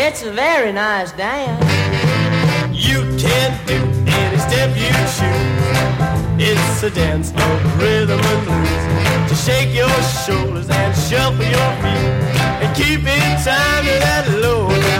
It's a very nice dance. You can do any step you choose. It's a dance of rhythm and blues. To shake your shoulders and shuffle your feet and keep in time to that low.